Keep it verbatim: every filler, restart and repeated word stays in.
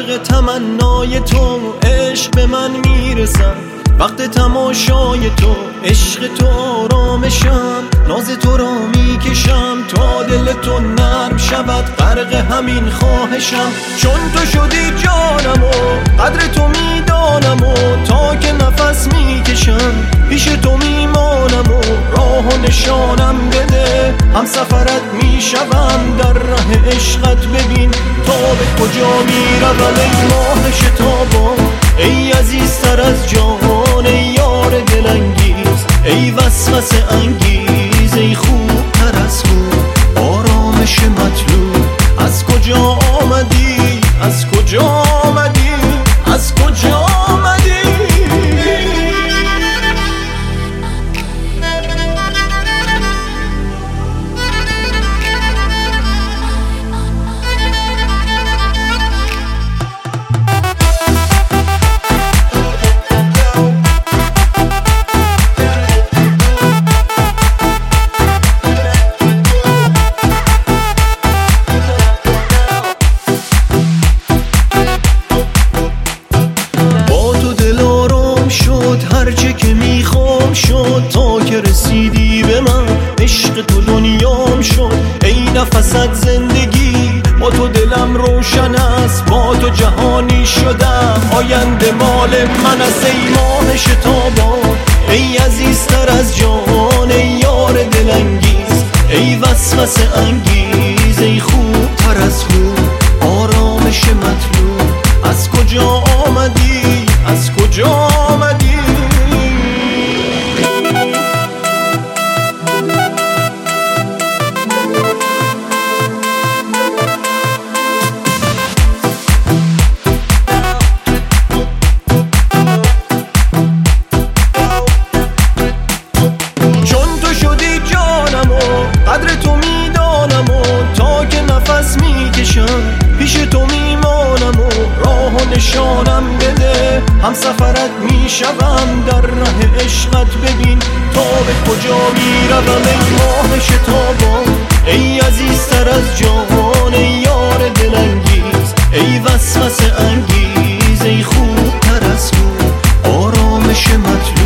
غرق تمنای تو، عشق به من میرسم وقت تماشای تو، عشق تو آرامشم، ناز تو را میکشم تا دل تو نرم شود، غرق همین خواهشم. چون تو شدی جانم و قدر تو میدانم و تا که نفس میکشم پیش تو میمانم و راه و نشانم بده، هم سفرت میشوم در ره عشقت. ببین تا به کجا میروم ای ماه شتابان، ای عزیزتر از جان، ای یار دلانگیز، ای وسوسه انگیز، ای خوبتر از خوب، آرامش مطلوب. از کجا آمدی، از کجا آمدی، از کجا آمدی؟ هرچه که میخوام شد تا که رسیدی به من، عشق تو دنیام شد ای نفست زندگی. با تو دلم روشن است، با تو جهانی شدم، آینده مال من است ای ماه شتابان، ای عزیزتر از جان، ای یار دلانگیز، ای وسوسه انگیز، ای خوبتر از خوب، آرامش مطلوب. از کجا آمدی، از کجا آمدی؟ قدر تو میدانم و تا که نفس میکشم پیش تو میمانم و راه و نشانم بده، هم سفرت میشوم در ره عشقت. ببین تا به کجا میروم ای ماه شتابان، ای عزیزتر از جان، ای یار دلانگیز، ای وسوسه انگیز، ای خوبتر از خوب، آرامش مطلوب.